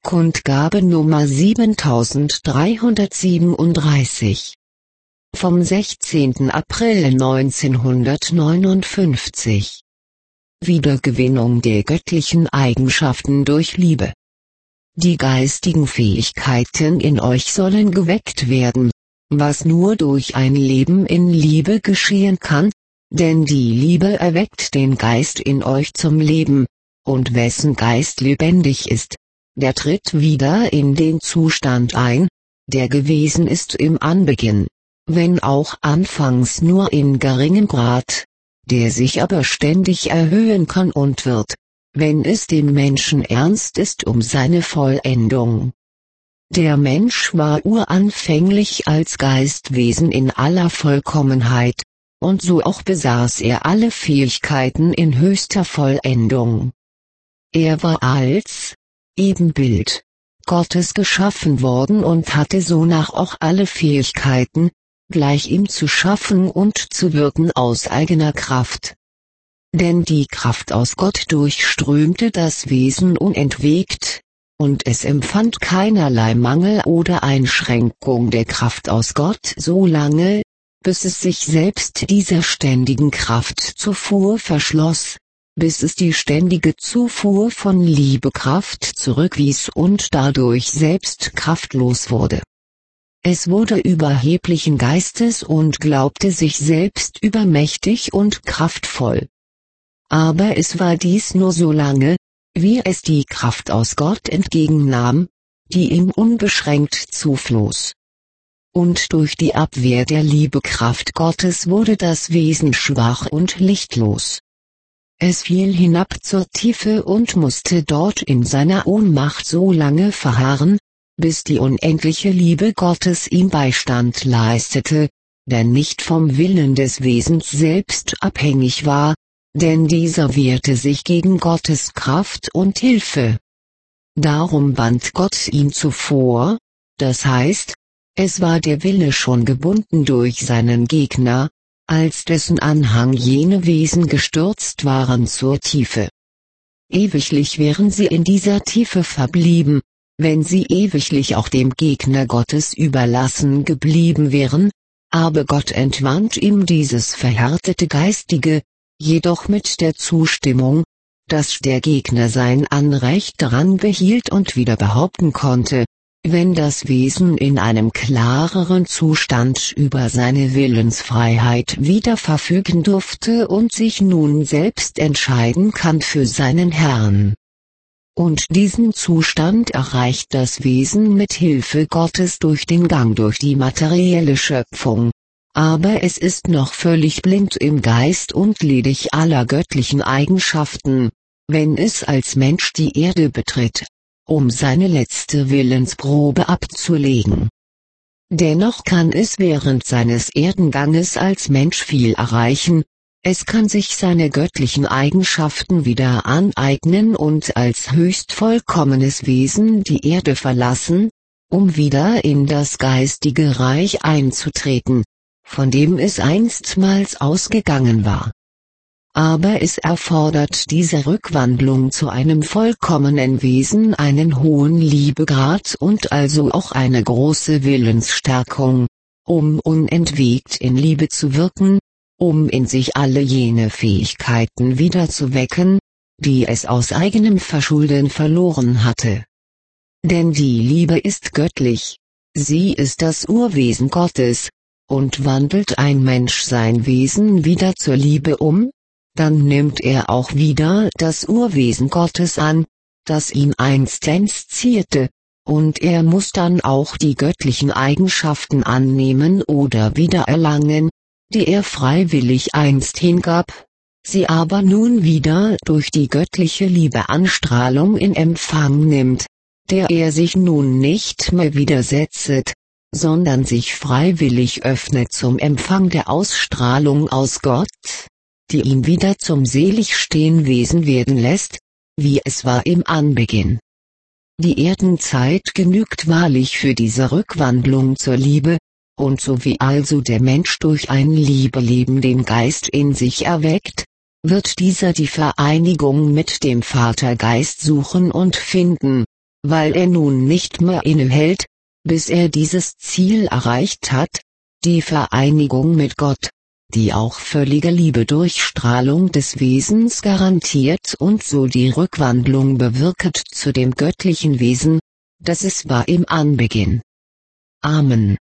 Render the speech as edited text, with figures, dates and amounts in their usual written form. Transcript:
Kundgabe Nummer 7337. Vom 16. April 1959. Wiedergewinnung der göttlichen Eigenschaften durch Liebe. Die geistigen Fähigkeiten in euch sollen geweckt werden, was nur durch ein Leben in Liebe geschehen kann, denn die Liebe erweckt den Geist in euch zum Leben, und wessen Geist lebendig ist, der tritt wieder in den Zustand ein, der gewesen ist im Anbeginn, wenn auch anfangs nur in geringem Grad, der sich aber ständig erhöhen kann und wird, wenn es dem Menschen ernst ist um seine Vollendung. Der Mensch war uranfänglich als Geistwesen in aller Vollkommenheit, und so auch besaß er alle Fähigkeiten in höchster Vollendung. Er war als Ebenbild Gottes geschaffen worden und hatte sonach auch alle Fähigkeiten, gleich ihm zu schaffen und zu wirken aus eigener Kraft. Denn die Kraft aus Gott durchströmte das Wesen unentwegt, und es empfand keinerlei Mangel oder Einschränkung der Kraft aus Gott so lange, bis es sich selbst dieser ständigen Kraftzufuhr verschloss, bis es die ständige Zufuhr von Liebekraft zurückwies und dadurch selbst kraftlos wurde. Es wurde überheblichen Geistes und glaubte sich selbst übermächtig und kraftvoll. Aber es war dies nur so lange, wie es die Kraft aus Gott entgegennahm, die ihm unbeschränkt zufloss. Und durch die Abwehr der Liebekraft Gottes wurde das Wesen schwach und lichtlos. Es fiel hinab zur Tiefe und musste dort in seiner Ohnmacht so lange verharren, bis die unendliche Liebe Gottes ihm Beistand leistete, der nicht vom Willen des Wesens selbst abhängig war, denn dieser wehrte sich gegen Gottes Kraft und Hilfe. Darum band Gott ihn zuvor, das heißt, es war der Wille schon gebunden durch seinen Gegner, als dessen Anhang jene Wesen gestürzt waren zur Tiefe. Ewiglich wären sie in dieser Tiefe verblieben, wenn sie ewiglich auch dem Gegner Gottes überlassen geblieben wären, aber Gott entwand ihm dieses verhärtete Geistige, jedoch mit der Zustimmung, dass der Gegner sein Anrecht daran behielt und wieder behaupten konnte, wenn das Wesen in einem klareren Zustand über seine Willensfreiheit wieder verfügen durfte und sich nun selbst entscheiden kann für seinen Herrn. Und diesen Zustand erreicht das Wesen mit Hilfe Gottes durch den Gang durch die materielle Schöpfung, aber es ist noch völlig blind im Geist und ledig aller göttlichen Eigenschaften, wenn es als Mensch die Erde betritt, um seine letzte Willensprobe abzulegen. Dennoch kann es während seines Erdenganges als Mensch viel erreichen, es kann sich seine göttlichen Eigenschaften wieder aneignen und als höchst vollkommenes Wesen die Erde verlassen, um wieder in das geistige Reich einzutreten, von dem es einstmals ausgegangen war. Aber es erfordert diese Rückwandlung zu einem vollkommenen Wesen einen hohen Liebegrad und also auch eine große Willensstärkung, um unentwegt in Liebe zu wirken, um in sich alle jene Fähigkeiten wieder zu wecken, die es aus eigenem Verschulden verloren hatte. Denn die Liebe ist göttlich, sie ist das Urwesen Gottes, und wandelt ein Mensch sein Wesen wieder zur Liebe um, dann nimmt er auch wieder das Urwesen Gottes an, das ihn einstens zierte, und er muss dann auch die göttlichen Eigenschaften annehmen oder wiedererlangen, die er freiwillig einst hingab, sie aber nun wieder durch die göttliche Liebeanstrahlung in Empfang nimmt, der er sich nun nicht mehr widersetzt, sondern sich freiwillig öffnet zum Empfang der Ausstrahlung aus Gott, die ihn wieder zum Seligstehenwesen werden lässt, wie es war im Anbeginn. Die Erdenzeit genügt wahrlich für diese Rückwandlung zur Liebe, und so wie also der Mensch durch ein Liebeleben den Geist in sich erweckt, wird dieser die Vereinigung mit dem Vatergeist suchen und finden, weil er nun nicht mehr innehält, bis er dieses Ziel erreicht hat, die Vereinigung mit Gott, die auch völlige Liebe durch Strahlung des Wesens garantiert und so die Rückwandlung bewirket zu dem göttlichen Wesen, das es war im Anbeginn. Amen.